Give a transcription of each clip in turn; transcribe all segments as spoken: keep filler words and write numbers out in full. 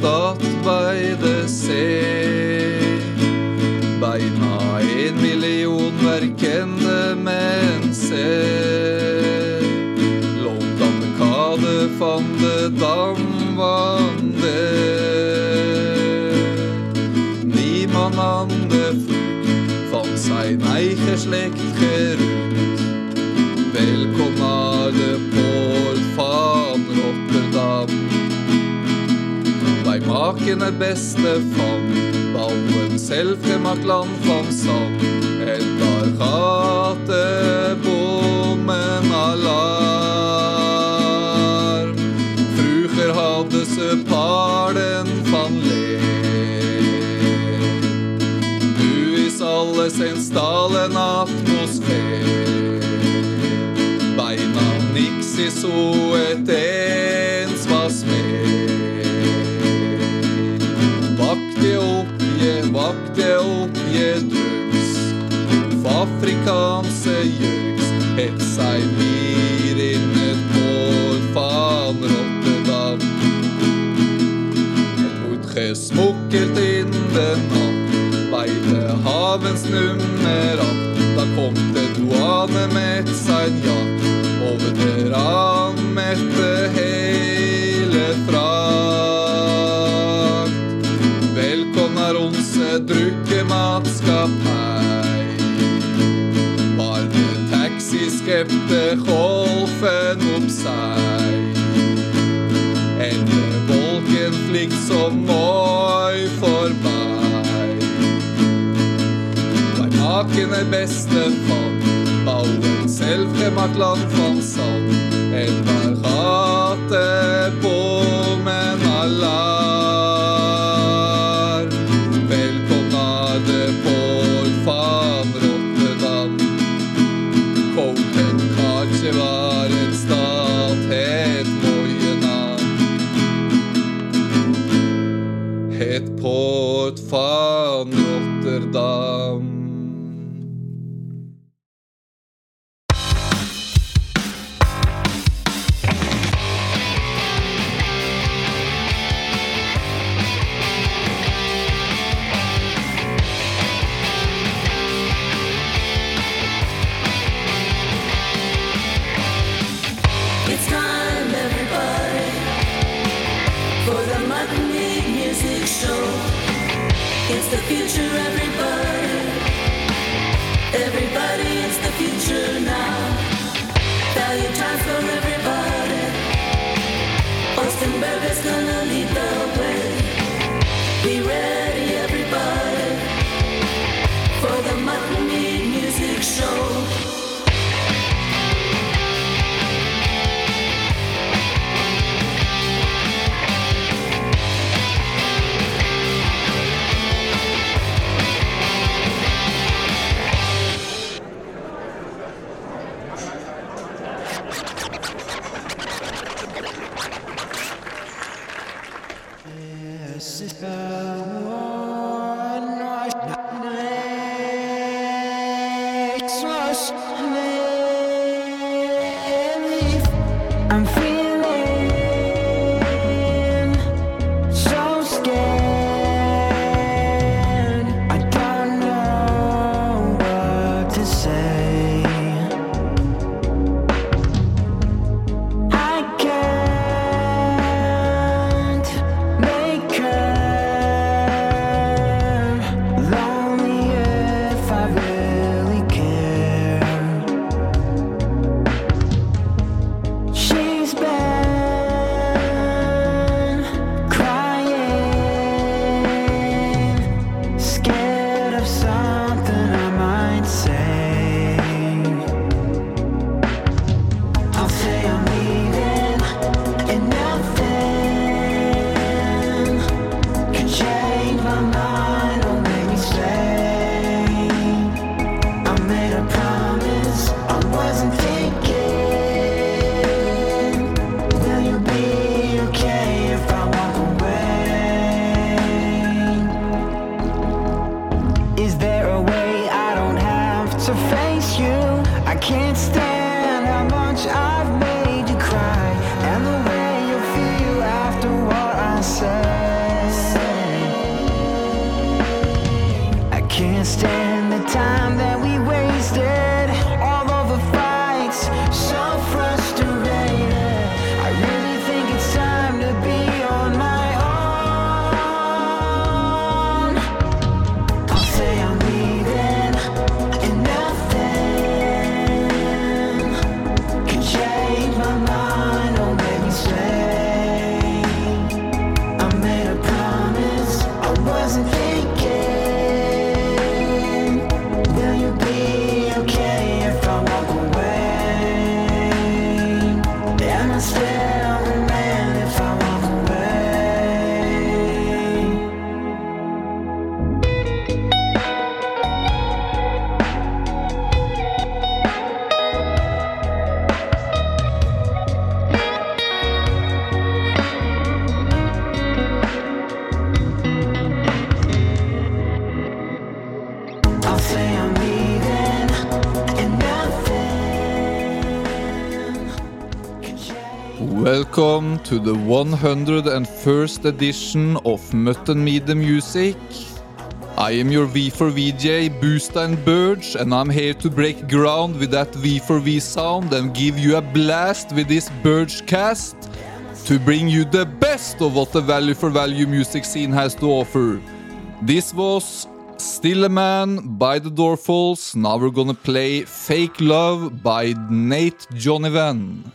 stått bei det se. Beina en million verkende men se. London kade fande damvande. Niemandande flug fann seg neike slekt gerut. Velkomnar det Port van Rotterdam. Bei maken er beste fan, bauen selvfremakt land van sand. Etter gate bommen alarm. Fruger hadde se parden van leer. Nu is alles en stalen atmosfær. Beina niks i så et ens was mer. Vakte opp je, vakte opp je drugs. Afrikanse jørgs, het seg mir innet Port van Rotterdam. Et mot smukkelt inn den natt, beide havens nummer att. Da kom det duane med seg jatt, over der han mette hele frakt. Velkomnar onse drukke matskap hei. Var det taxi skepte golfen opp seg. Ende volken flikt som moi forbai. Var maken er beste fan, bauen selvfremakt land van sand. En var gate bommen alarm. Velkomnar det Port van Rotterdam. Copenhagen var en stad het Moyenam. Het Port van Rotterdam. It's the future, everybody. Everybody, it's the future now. Value time for everybody. Ostenberg is gonna lead the way. Be ready, everybody, for the Mutton Meat Music Show. I'm feeling so scared. I don't know what to say. I can't make her lonely if I really care. She's been crying, scared of something I might say. I'll say I'm leaving, and nothing can change my mind or make me stay. I made a promise I wasn't thinking. Will you be okay if I walk away? Is there a way I don't have to face you? I can't stand how much I've made you cry, and the way you feel after what I say. welcome to the one hundred first edition of Mutton Meet the Music. I am your V four V J, Boostein Burge, and I'm here to break ground with that V four V sound and give you a blast with this Burgecast to bring you the best of what the value for value music scene has to offer. This was Still a Man by the Doorfalls. Now we're gonna play Fake Love by Nate Jonivan.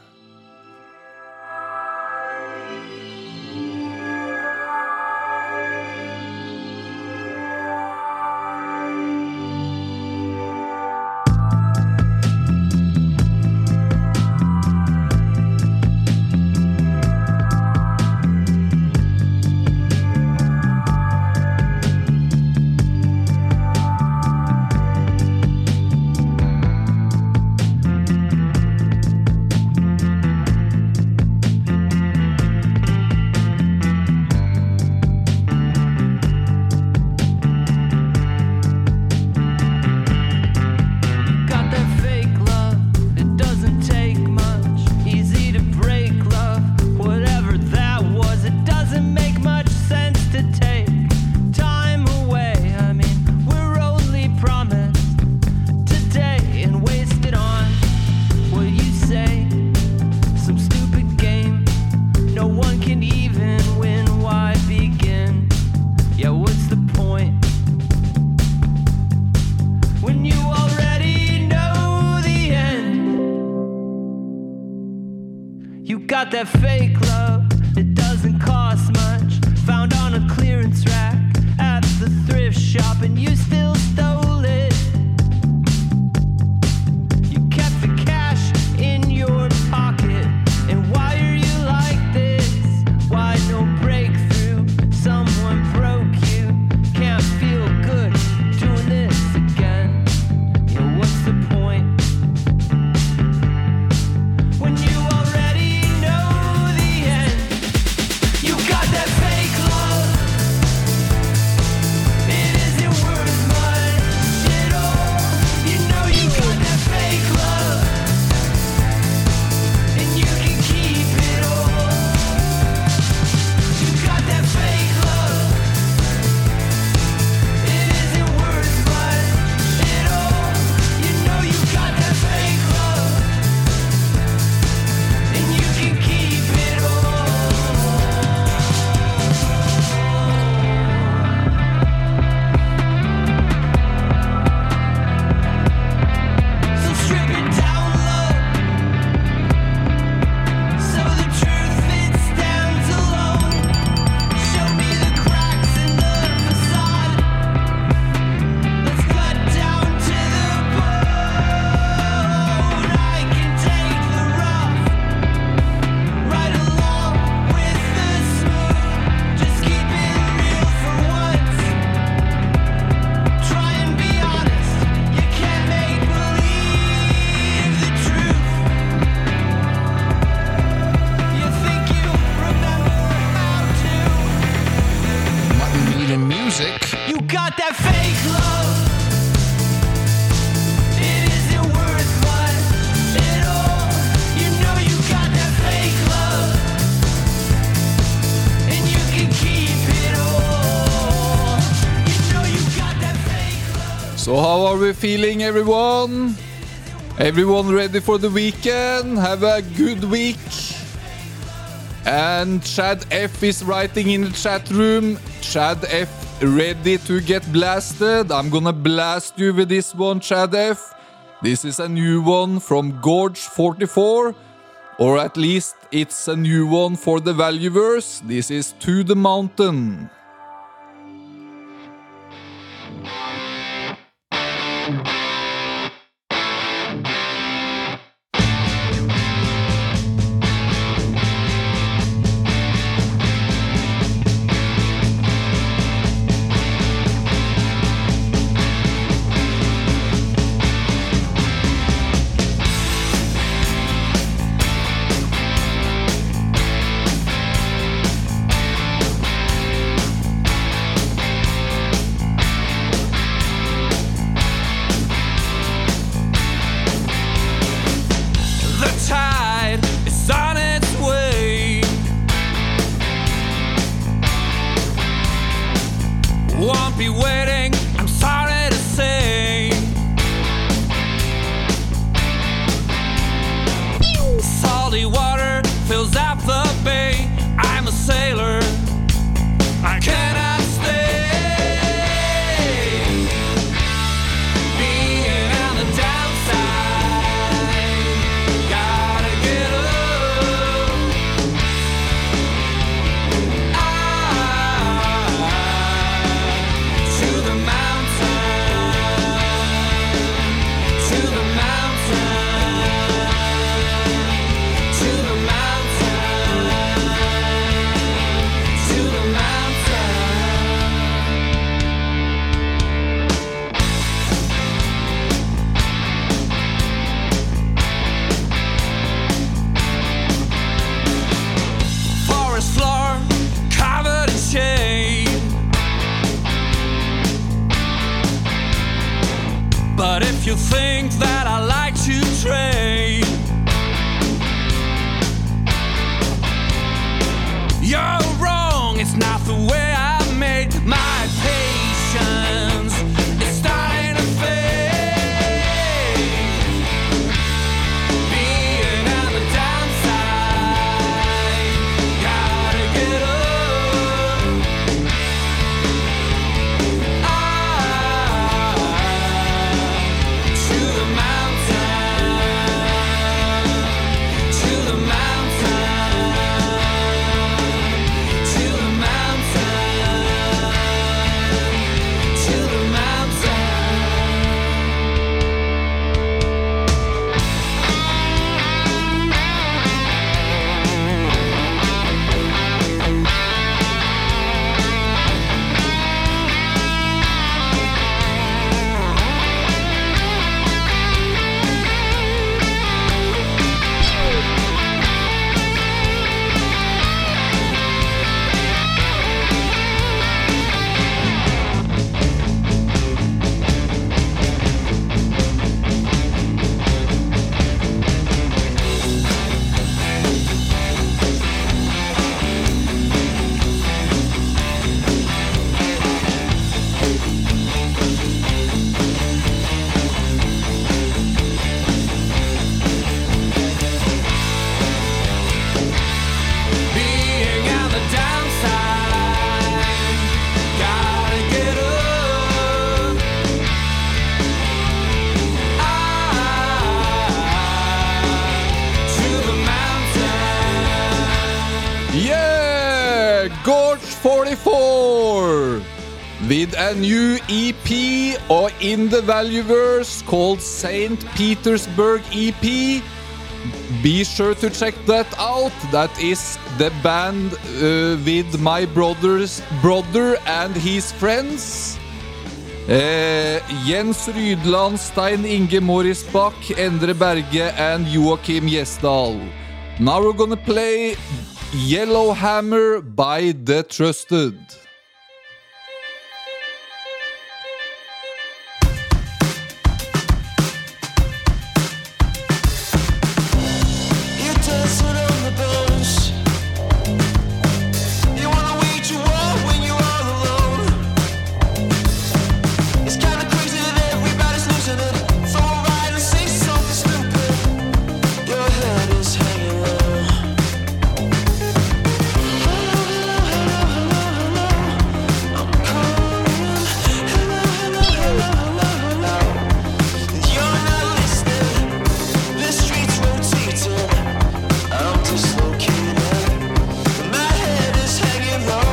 That fake love, it doesn't cost much. Found on a clearance rack at the thrift shop, and you still stole it. You kept the cash in your pocket. And why are you like this? Why no breakthrough? Someone broke you. Can't feel good doing this again. You know, what's the point? When you already that fake love, it isn't worth much at all. You know you got that fake love, and you can keep it all. You got that fake love, it isn't worth much at all. You know you got that fake love, and you can keep it all. So how are we feeling, everyone? Everyone ready for the weekend? Have a good week. And Chad F is writing in the chat room. Chad F ready to get blasted. I'm gonna blast you with this one, Chad F. This is a new one from Gorge forty-four. Or at least it's a new one for the Valueverse. This is To the Mountain. won't be waiting, I'm sorry to say. Salty water fills up the bay. I'm a sailor, I cannot stay. Being on the downside, gotta get up. Ah, to the mountain, to the mountain, to the mountain, to the mountain. Forest floor covered in shade. But if you think that I like to trade, you're wrong, it's not the way I made my patience. It's starting to fade. Being on the downside, gotta get up. Ah, to the mountain, to the mountain, to the mountain, to the mountain. Being on the downside, gotta get up. Ah, to the mountain. Yeah! Gorge forty-four! With a new E P or in the Valueverse called Saint Petersburg E P. Be sure to check that out. That is the band uh, with my brother's brother and his friends. Uh, Jens Rydland, Stein Inge Morris Bach, Endre Berge, and Joachim Gjesdal. Now we're gonna play Yellowhammer by The Trusted. You dance on the bench. You wanna wage your war when you're all alone. It's kinda crazy that everybody's losing it. Throw a ride and say something stupid. Your head is hanging low. Hello, hello, hello, hello, hello. I'm calling. Hello, hello, hello, hello, hello. You're not listening. The streets rotating. I'm dislocated. My head is hanging low.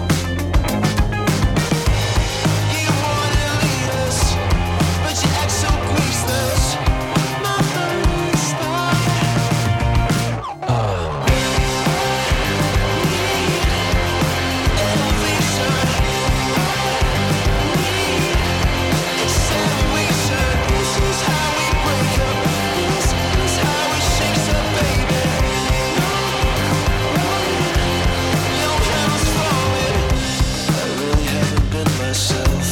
You wanna lead us, but you act so graceless. My heart is stuck. Elevation. Acceleration. This is how we break up. This is how we shake up, baby. Your hand's falling. I really haven't been myself.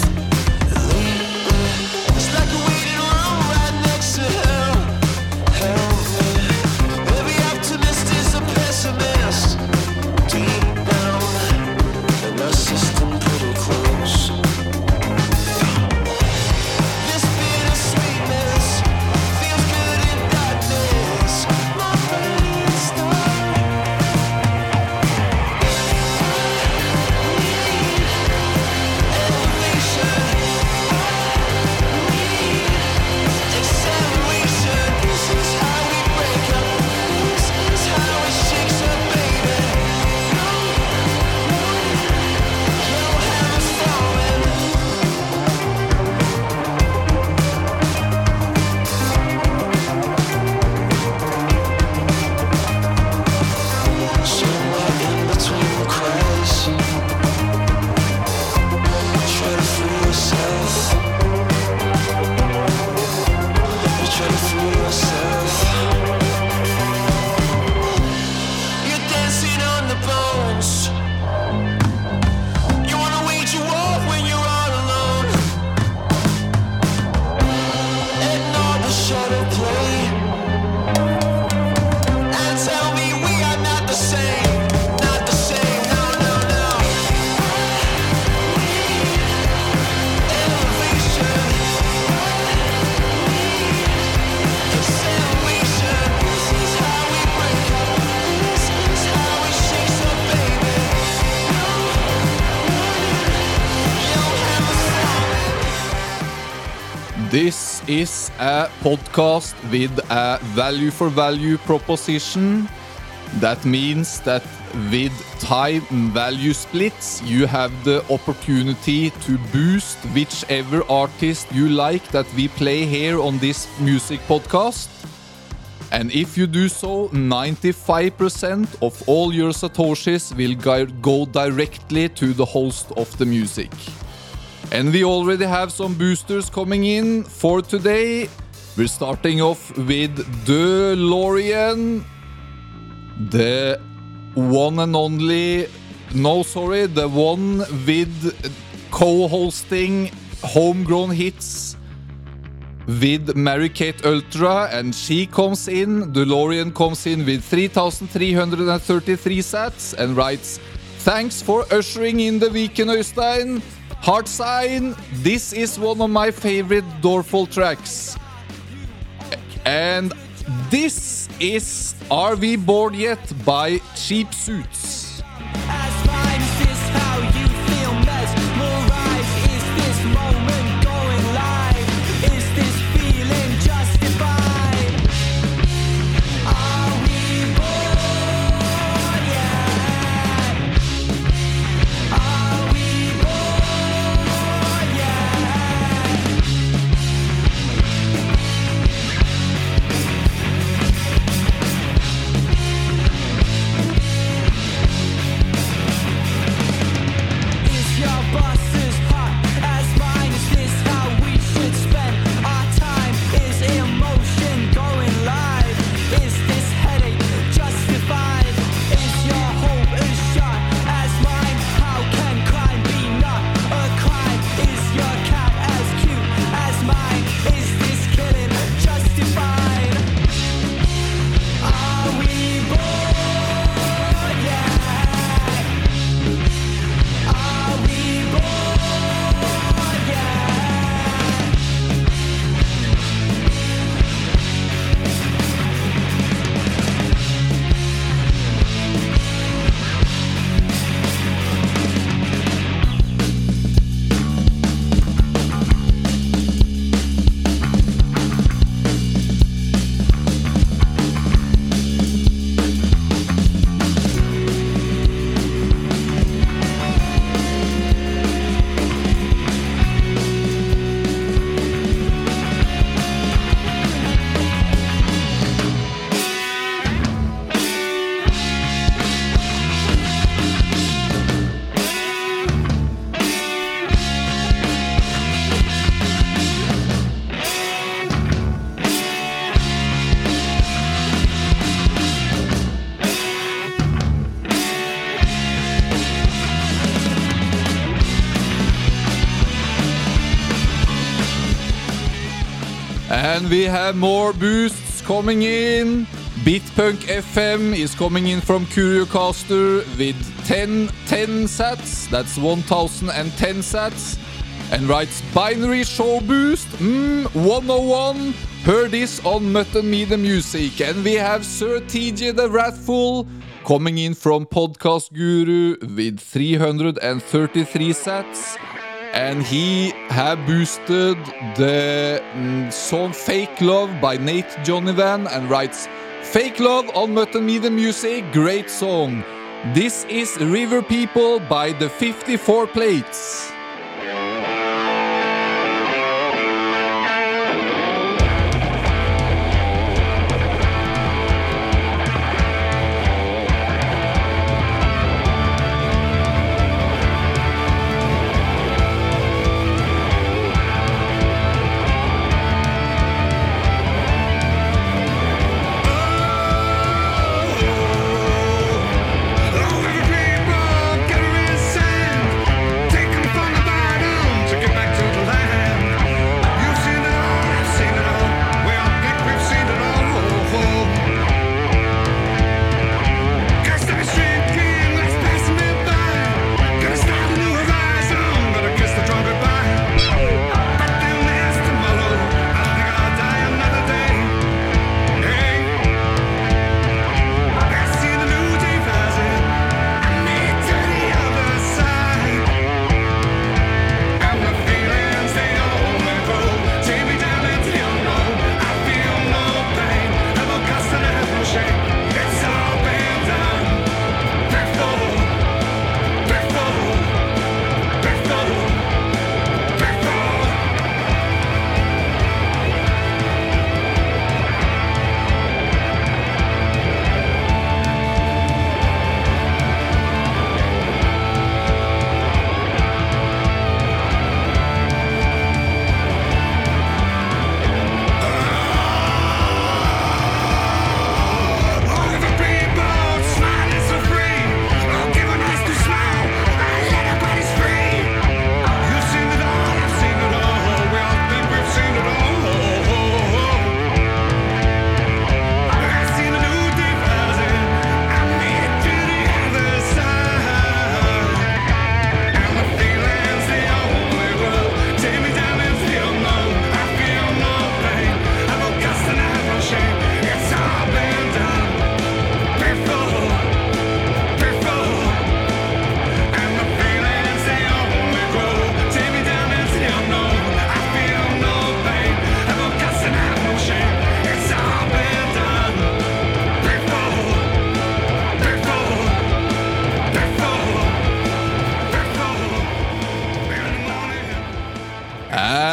It's like a waiting room right next to hell. Help me. Every optimist is a pessimist. Deep down, and my system pretty close. This is a podcast with a value for value proposition. That means that with time value splits, you have the opportunity to boost whichever artist you like that we play here on this music podcast. And if you do so, ninety-five percent of all your satoshis will go directly to the host of the music. And we already have some boosters coming in for today. We're starting off with DeLorean, the one and only, no sorry, the one with co-hosting Homegrown Hits with Mary-Kate Ultra, and she comes in, DeLorean comes in with three thousand three hundred thirty-three sats and writes, "Thanks for ushering in the weekend, Øystein. Heart sign, this is one of my favorite Dorful tracks." And this is Are We Bored Yet by Cheap Suits. As fine as this, how you feel mesmerized. Is this moment going live? Is this feeling justified? Are we bored yet? Are we bored yet? Is your bus as hot as mine? Is this how we should spend our time? Is emotion going live? Is this headache justified? Is your hope as sharp as mine? How can crime be not a crime? Is your cat as cute as mine? Is this killing justified? Are we bored yet? Are we bored yet? And we have more boosts coming in. Bitpunk F M is coming in from CurioCaster with ten, ten sats. That's one thousand ten sats. And writes Binary Show Boost, mm, one oh one. Heard this on Mutton Me the Music. And we have Sir T J the Wrathful coming in from Podcast Guru with three hundred thirty-three sats. And he have boosted the mm, song Fake Love by Nate Johnnyvan and writes, "Fake Love on Mutton Me the Music, great song. This is River People by the fifty-four Plates." All the people get insane. Take 'em from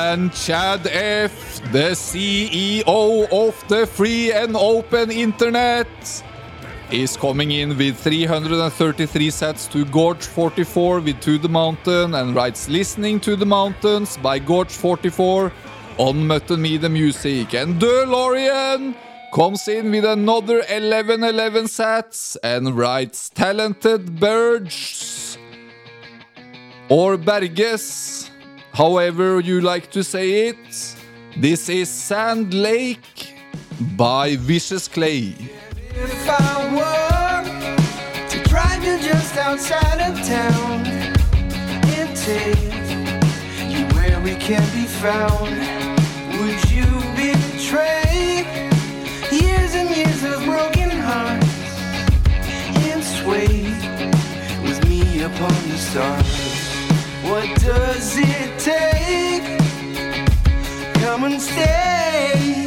And Chad F, the C E O of the free and open internet, is coming in with three hundred thirty-three sats to Gorge forty-four with To the Mountain, and writes Listening to the Mountains by Gorge forty-four on Mutton Me the Music. And DeLorean comes in with another eleven eleven sats and writes Talented Birds or Berges, however you like to say it. This is Sand Lake by Vicious Clay. If I were to drive you just outside of town and take you where we can be found, would you betray years and years of broken hearts and sway with me upon the stars? What does it take? Come and stay.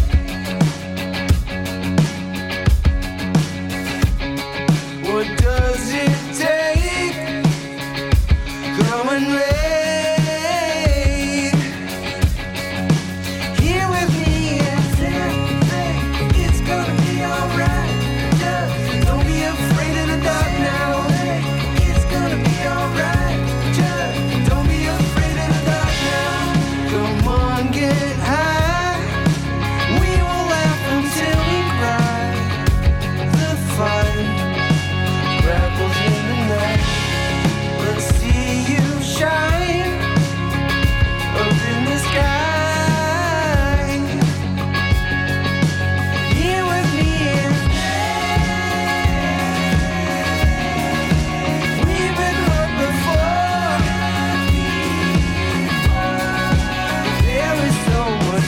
What does it take? Come and lay here with me and say it's gonna be alright. Just don't be afraid of the dark now. It's gonna be alright. Just don't be afraid of the dark now. Come on, get high. We will laugh until we cry. The fire rattles in the night. Let's see you shine up in the sky. Here with me and we've been hurt before. There is so much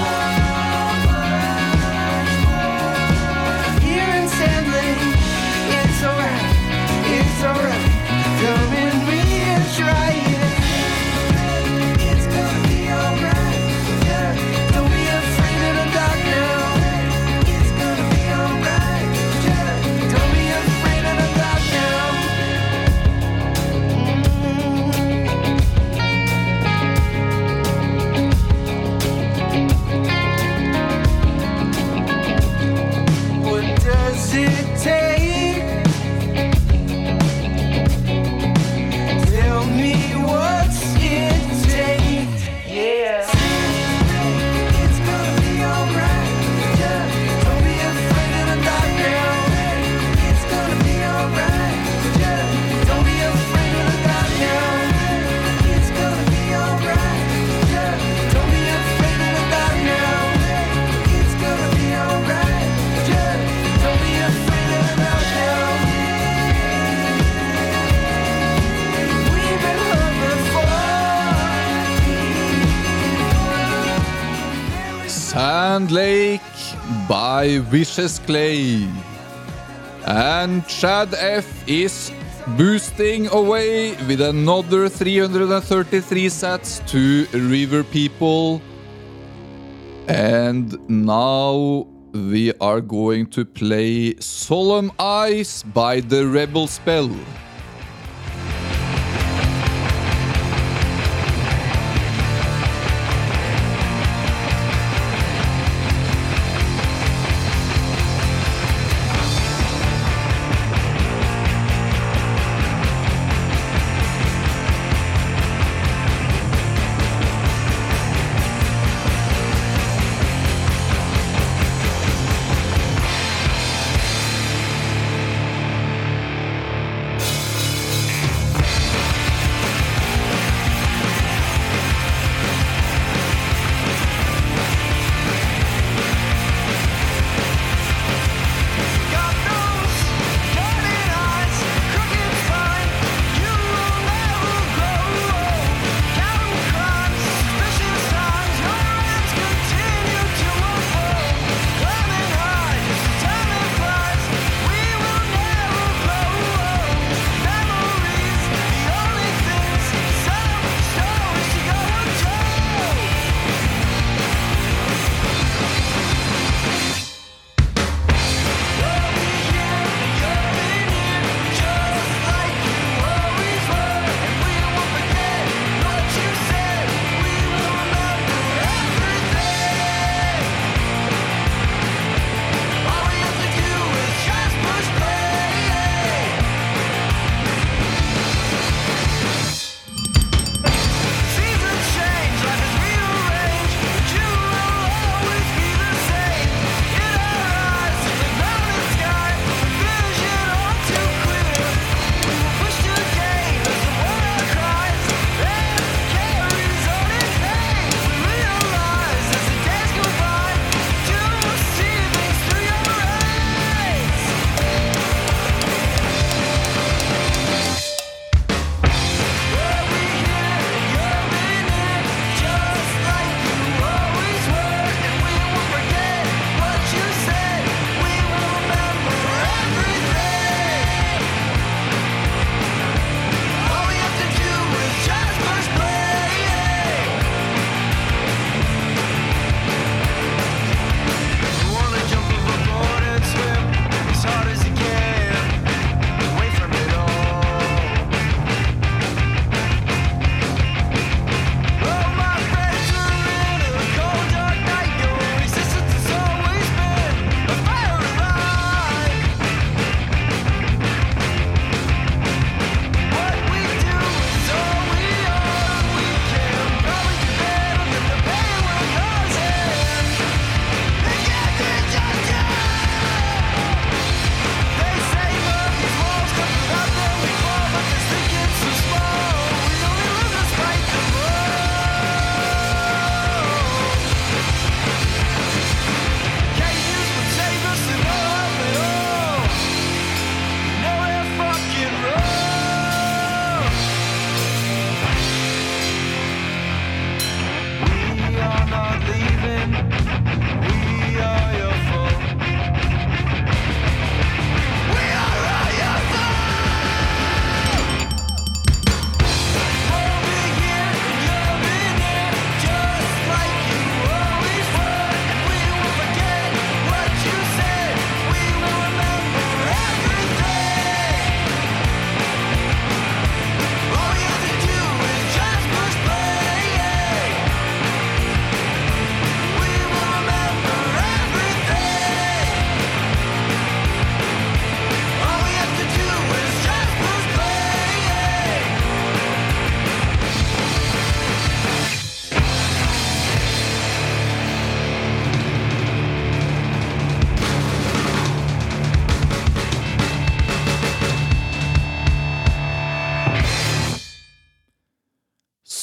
more. Here in Sand Lake, it's alright. It's alright, come in me and try it. It's gonna be alright, yeah. Don't be afraid of the dark now. It's gonna be alright, yeah. Don't be afraid of the dark now. What does it take? Tell me what's it take? Yeah. It's gonna be alright. Yeah. Don't be afraid of the dark now. It's gonna be alright. Yeah. Don't be afraid of the dark now. It's gonna be alright. Yeah. Don't be afraid of the dark now. It's gonna be alright. Yeah. Don't be afraid of the dark now. We've been hurt before. Sand Lake by Vicious Clay. And Chad F is boosting away with another three hundred thirty-three sats to River People. And now we are going to play Solemn Eyes by the Rebel Spell.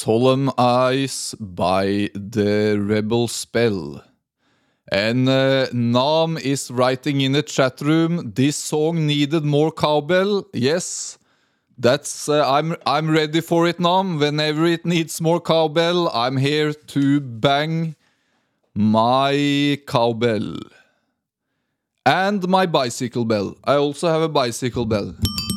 Solemn Eyes by the Rebel Spell. And uh, Nam is writing in the chat room, this song needed more cowbell. Yes, that's uh, I'm I'm ready for it, Nam. Whenever it needs more cowbell, I'm here to bang my cowbell. And my bicycle bell. I also have a bicycle bell.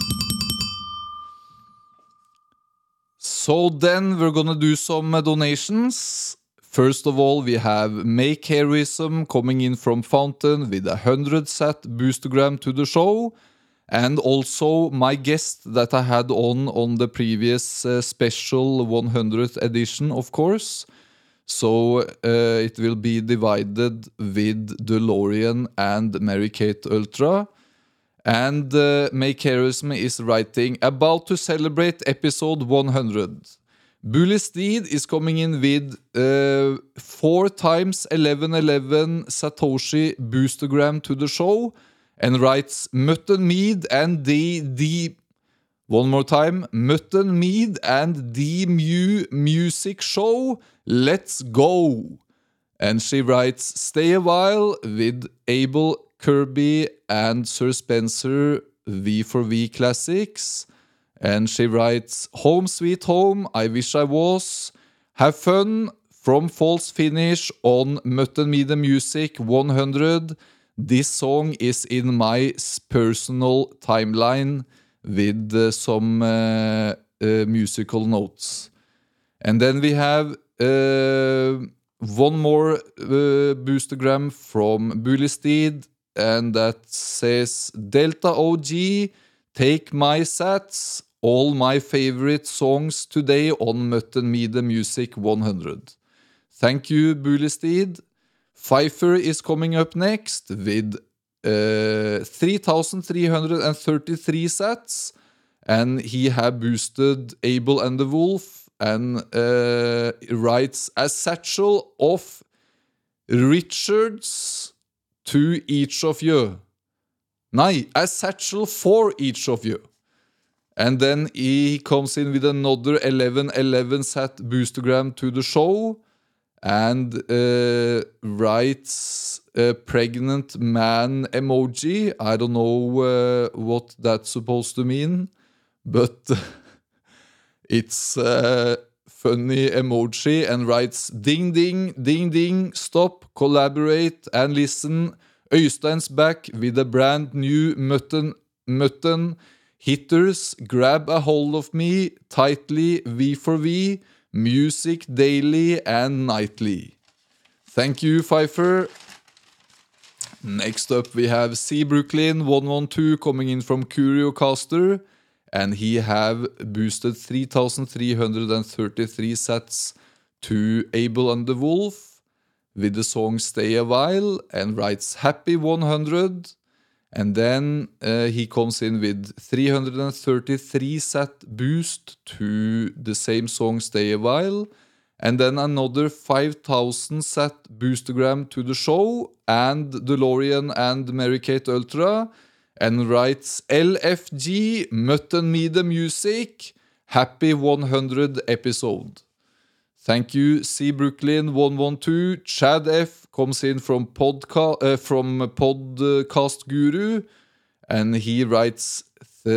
So then we're gonna do some uh, donations. First of all, we have Make Heroism coming in from Fountain with a hundred sat boostergram to the show. And also my guest that I had on on the previous uh, special one hundredth edition, of course. So uh, it will be divided with DeLorean and Mary-Kate Ultra. And uh, Make Heroism is writing, about to celebrate episode one hundred. Bully Steed is coming in with uh, four times eleven eleven Satoshi boostergram to the show and writes Mutton Mead and the the one more time Mutton Mead and the Mew Music Show. Let's go. And she writes Stay a While with Abel Kirby and Sir Spencer V for V Classics. And she writes, Home Sweet Home, I Wish I Was. Have fun from False Finish on Mutton Me the Music one hundred. This song is in my personal timeline with uh, some uh, uh, musical notes. And then we have uh, one more uh, boostergram from Bully Steed, and that says, Delta O G, take my sats, all my favorite songs today on Mutton Me the Music one hundred. Thank you, Bully Steed. Pfeiffer is coming up next with uh, three thousand three hundred thirty-three sats, and he have boosted Abel and the Wolf, and uh, writes a satchel of Richards to each of you. Nei, a satchel for each of you. And then he comes in with another eleven eleven sat boostergram to the show and uh, writes a pregnant man emoji. I don't know uh, what that's supposed to mean, but it's a funny emoji, and writes ding ding ding ding, stop, collaborate and listen. Øystein's back with a brand new mutton mutton hitters, grab a hold of me tightly, V for V, music daily and nightly. Thank you, Pfeiffer. Next up we have C Brooklyn one one two coming in from Curiocaster, and he have boosted three thousand three hundred thirty-three sats to Abel and the Wolf with the song Stay a While, and writes Happy one hundred. And then uh, he comes in with three hundred thirty-three sat boost to the same song Stay a While, and then another five thousand sat boostergram to the show and DeLorean and Mary-Kate Ultra, and writes L F G, Mutton Me the Music, happy one hundred episode. Thank you, C Brooklyn one one two. Chad F comes in from podca- uh, from Podcast Guru, and he writes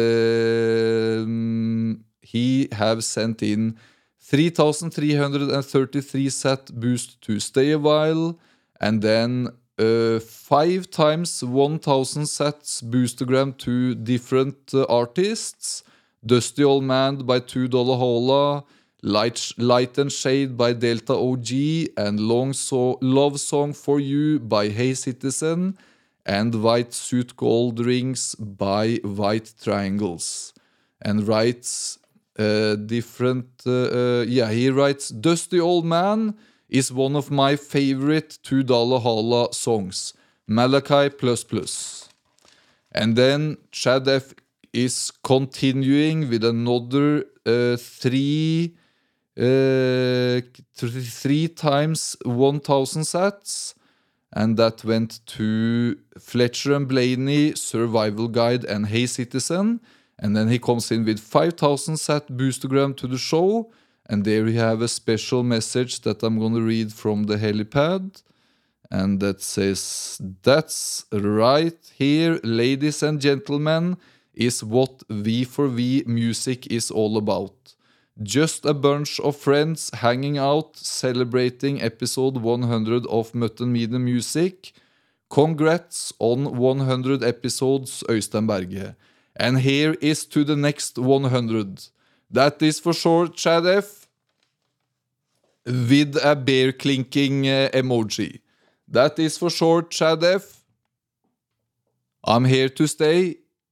um, he have sent in three thousand three hundred thirty-three sat boost to Stay a While, and then uh, five times one thousand sats boostergram to different uh, artists. Dusty Old Man by two dollar Hola, Light, Light and Shade by Delta O G, and Long so- Love Song for You by Hey Citizen, and White Suit Gold Rings by White Triangles. And writes uh, different, uh, uh, yeah, he writes, Dusty Old Man is one of my favorite two dollar Holla songs, Malachi plus plus. And then Chad F is continuing with another uh, three uh, th- three times one thousand sats, and that went to Fletcher and Blaney, Survival Guide, and Hey Citizen. And then he comes in with five thousand sat boostergram to the show And there we have a special message that I'm going to read from the helipad. And that says, "That's right here, ladies and gentlemen, is what V four V music is all about. Just a bunch of friends hanging out, celebrating episode one hundred of Mutton Media Music. Congrats on one hundred episodes, Øystein Berge. And here is to the next one hundred. That is for sure, Chad F. With a beer clinking uh, emoji. That is for sure, Chad F. I'm here to stay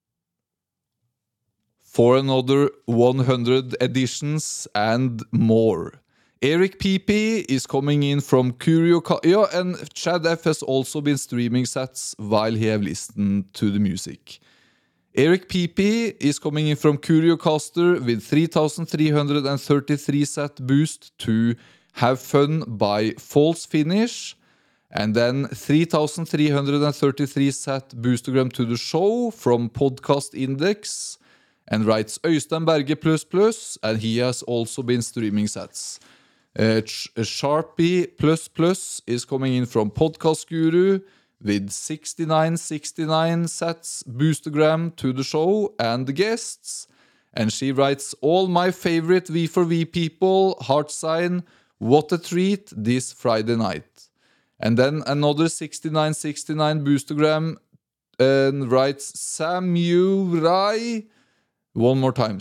for another one hundred editions and more. Eric P P is coming in from Curio... Yeah, and Chad F has also been streaming sets while he have listened to the music. Eric P P is coming in from Curiocaster with three thousand three hundred thirty-three set boost to Have Fun by False Finish. And then three thousand three hundred thirty-three set boostergram to the show from Podcast Index. And writes Øystein Berge plus plus, and he has also been streaming sets. Uh, Ch- Sharpie plus plus is coming in from Podcast Guru with sixty-nine sixty-nine sets boostergram to the show and the guests. And she writes, all my favorite V four V people, heart sign, what a treat this Friday night. And then another sixty-nine sixty-nine boostergram and writes Samurai. One more time.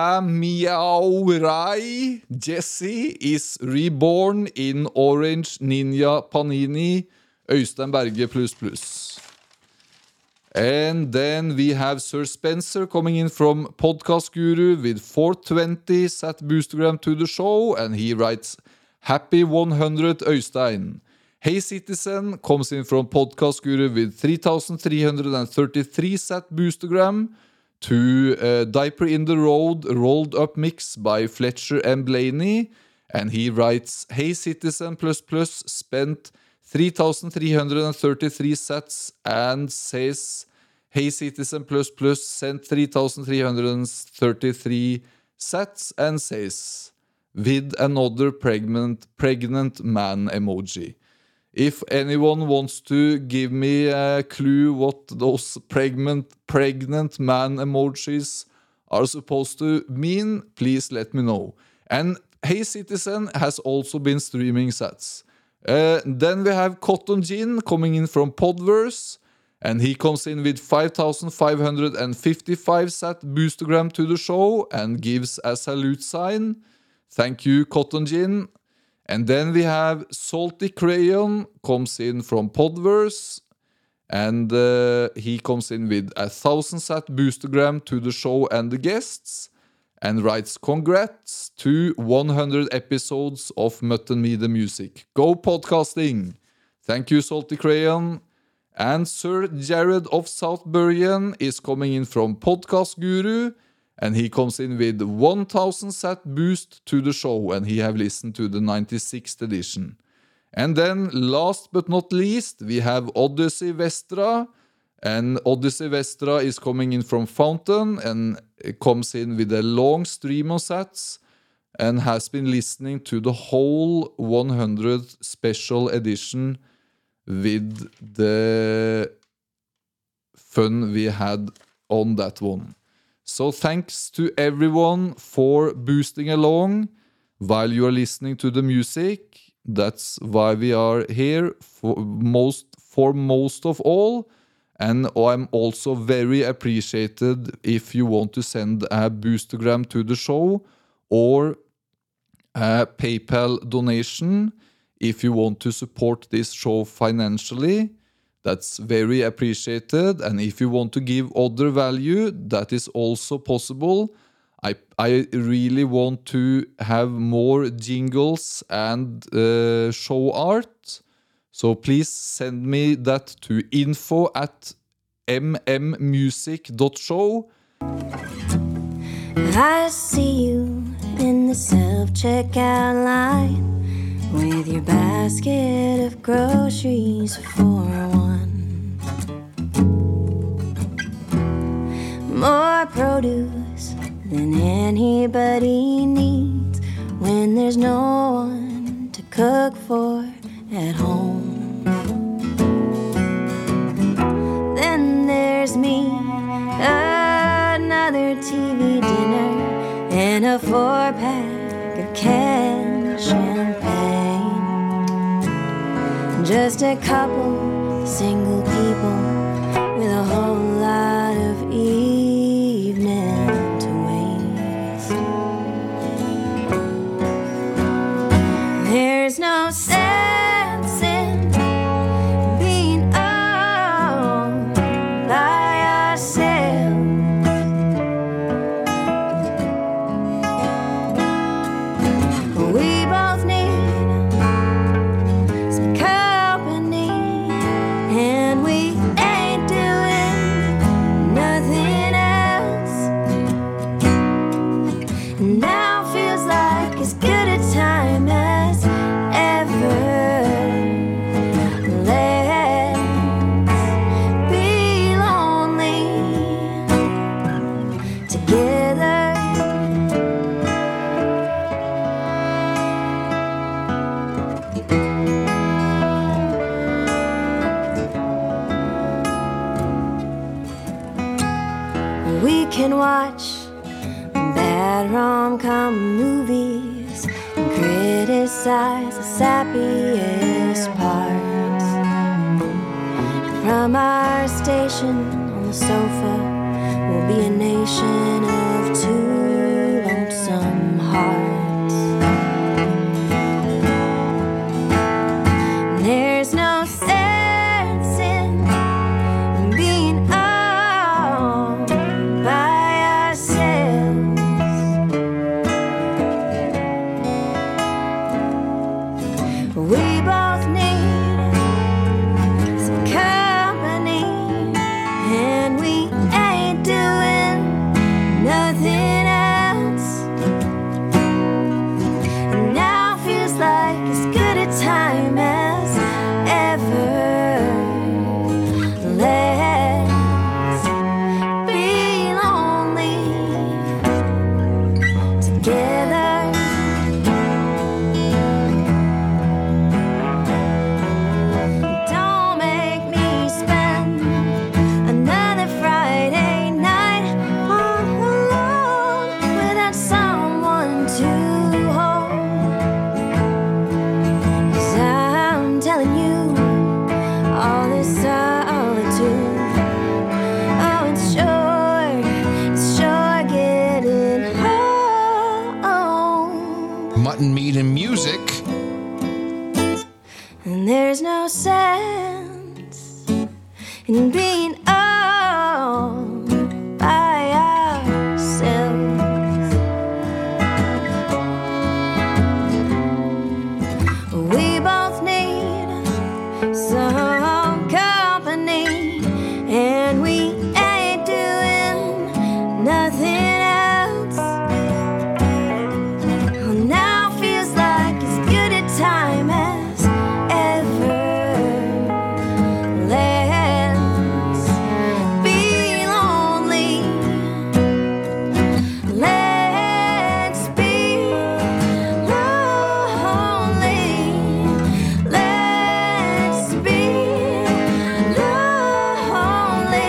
Samurai Jesse is reborn in Orange Ninja Panini. Øystein Berge plus plus. And then we have Sir Spencer coming in from Podcast Guru with four twenty set boostergram to the show, and he writes Happy one hundred Øystein. Hey Citizen comes in from Podcast Guru with three thousand three hundred thirty-three set boostergram to uh, Diaper in the Road Rolled Up Mix by Fletcher and Blaney, and he writes Hey Citizen plus plus spent three thousand three hundred thirty-three sets and says Hey Citizen plus plus sent three thousand three hundred thirty-three sets and says with another pregnant pregnant man emoji. If anyone wants to give me a clue what those pregnant pregnant man emojis are supposed to mean, please let me know. And Hey Citizen has also been streaming sets. Uh, then we have Cotton Gin coming in from Podverse, and he comes in with five thousand five hundred fifty-five set boostergram to the show and gives a salute sign. Thank you, Cotton Gin. And then we have Salty Crayon comes in from Podverse, and uh, he comes in with a thousand set boostergram to the show and the guests, and writes congrats to one hundred episodes of Mutton Media Music. Go podcasting! Thank you, Salty Crayon. And Sir Jared of South Burien is coming in from Podcast Guru, and he comes in with one thousand set boost to the show, and he have listened to the ninety-sixth edition. And then, last but not least, we have Odyssey Vestra, and Odyssey Vestra is coming in from Fountain, and it comes in with a long stream of sets, and has been listening to the whole one hundred special edition with the fun we had on that one. So thanks to everyone for boosting along while you are listening to the music. That's why we are here for most for most of all. And I'm also very appreciated if you want to send a boostergram to the show or a PayPal donation if you want to support this show financially. That's very appreciated. And if you want to give other value, that is also possible. I, I really want to have more jingles and uh, show art. So please send me that to info at mmmusic dot show. I see you in the self-checkout line with your basket of groceries for one. More produce than anybody needs when when there's no one to cook for at home. Then there's me, another T V dinner, and a four-pack of canned champagne. Just a couple single people with a whole lot of evening to waste. There's no sense in being all by ourselves. We both need some company, and we ain't doing nothing else. Now feels like as good a time as ever. Let's be lonely together. We can watch bad rom-com movies and criticize the sappiest parts. From our station on the sofa, we'll be a nation of two lonesome hearts. There's no sense in being all by ourselves. We both need some company, and we ain't doing nothing else. And now feels like as good a time as ever. Let's be lonely together. Don't make me spend another Friday night all alone without someone to hold. 'Cause I'm telling you, all this solitude, oh, it's sure, it's sure getting old. Mutton Meat and Music. And there's no sense in being all by ourselves. We both need some company, and we ain't doing nothing else. Now feels like as good a time as ever. Let's be lonely. Let's be lonely. Let's be lonely.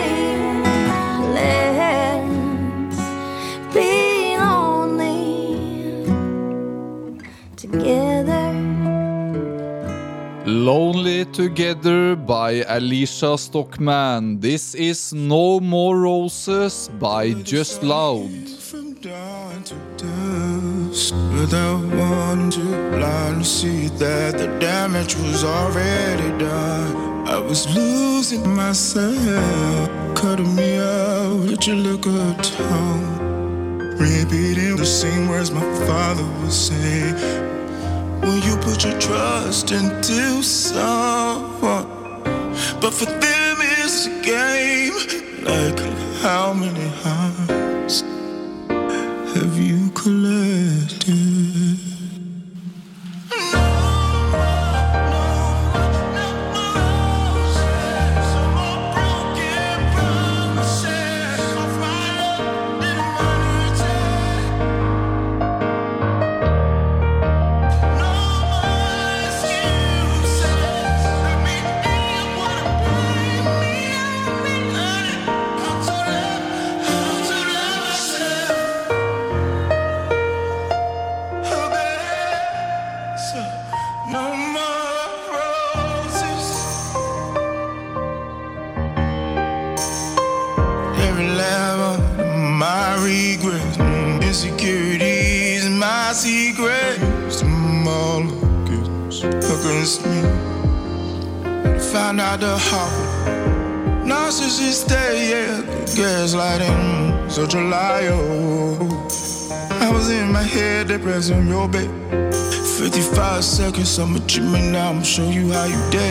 Let's be lonely together. Lonely Together by Alicia Stockman. This is No More Roses by Just Loud. From dawn to dusk, without wanting to blind to see that the damage was already done. I was losing myself, cutting me out with your look of tongue, repeating the same words my father would say. When you put your trust into someone, but for them it's a game. Like how many hearts have you collected? insecurities, my secrets, all against, against me. Found out the heart, narcissist stay, yeah, gaslighting, such a liar. I was in my head, depressed on your bed. fifty-five seconds, I'ma treat me now, I'ma show you how you dead.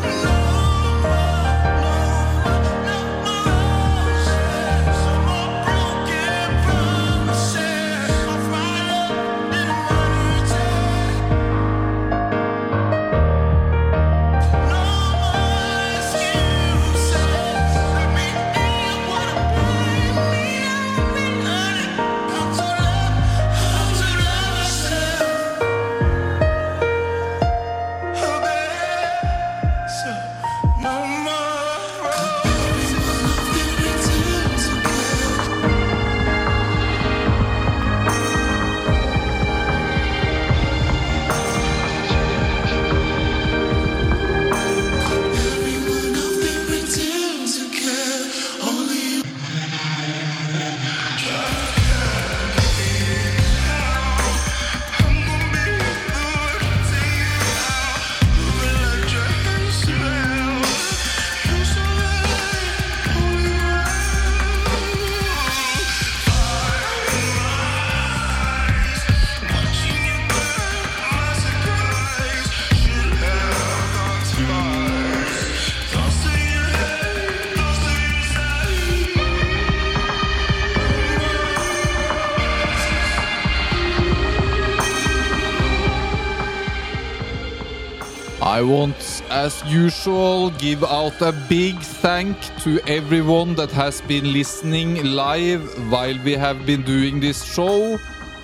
I want, as usual, give out a big thank to everyone that has been listening live while we have been doing this show.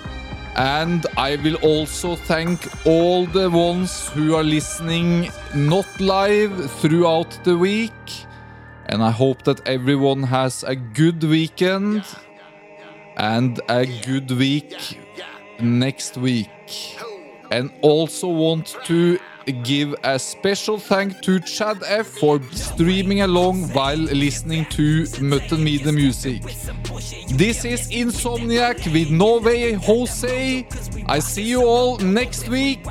And I will also thank all the ones who are listening not live throughout the week. And I hope that everyone has a good weekend and a good week next week. And also want to give a special thank to Chad F for streaming along while listening to Mutton Media Music. This is Insomniac with No Way Jose. I see you all next week.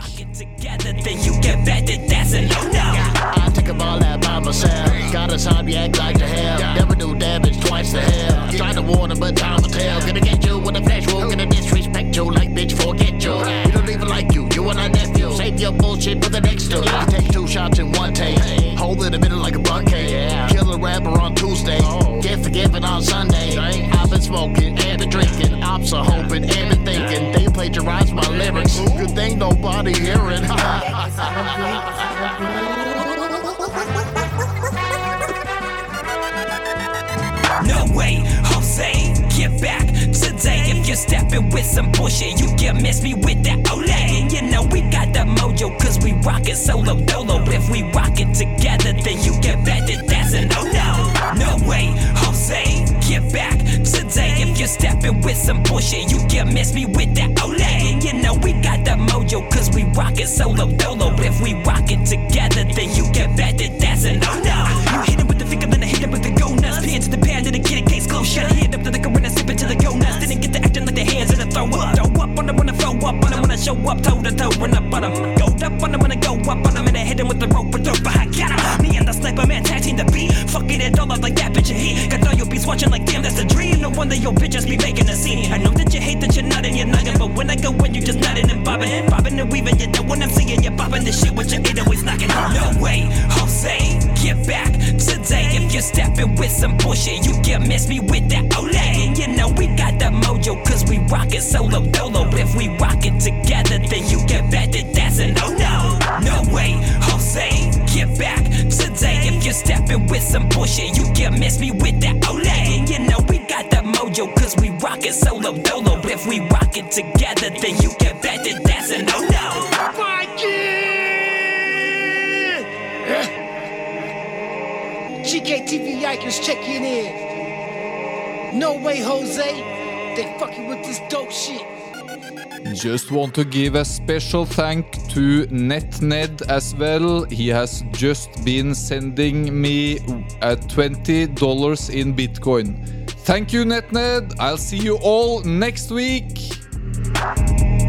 I took a ball out by myself. Got a Insomniac like to hell. Never do damage twice to hell. Tried to warn him, but time will tell. Gonna get you with a flash roll. Gonna disrespect you like bitch, forget you. We don't even like you, you and our nephew. Save your bullshit for the next two. Take two shots in one take. Hold in the middle like a bucket. Kill a rapper on Tuesday. Get forgiven on Sunday. I've been smoking and been drinking. Ops are hoping and been thinking. They plagiarize my lyrics. Good thing nobody hearing. No way, Jose, get back today. If you're stepping with some bullshit, you can miss me with that Olay. And you know we got the mojo, cause we rockin' solo dolo. If we rockin' together, then you get bet that that's a no-no. No way, Jose, get back today. If you're stepping with some bullshit, you can miss me with that Olay. And you know we got the mojo, cause we rockin' solo dolo. If we rockin' together, then you get bet that that's a no-no. You hit him with the finger, then I hit him with the go nuts. Pin to the pan, then I get a case closed. Shut a hand up to the current and sip it to the go nuts. Didn't get to acting like the hands in the throw up. Throw up on them when I throw up on them when I show up, toe to toe, run up on them. Go up on them when I go up on them and I hit him with the rope and dope. I got him. Me and the sniper man tag team the beat. Fuck it, it all up like that bitch of heat. Got all your beats watching like damn, that's a dream. No wonder your bitches be making a scene. I know that you hate that you're not in your nugget, but when I go in, you just nodding and bobbing, bobbing and weaving. You know when I'm singing, you're bobbing the shit with your eight always knocking. No way, Jose, get back today. If you're stepping with some bullshit, you can miss me with that Olay. And you know we got the mojo, cause we rockin' solo dolo. If we rockin' together, then you can bet that that's a no-no. No way, Jose, get back today. If you're stepping with some bullshit, you can miss me with that Olay. And you know we got the mojo, cause we rockin' solo dolo. If we rockin' together, then you can bet that that's a no-no. G K T V Yikers checking in. No way, Jose. They fucking with this dope shit. Just want to give a special thank to NetNed as well. He has just been sending me uh, twenty dollars in Bitcoin. Thank you, NetNed. I'll see you all next week. Thank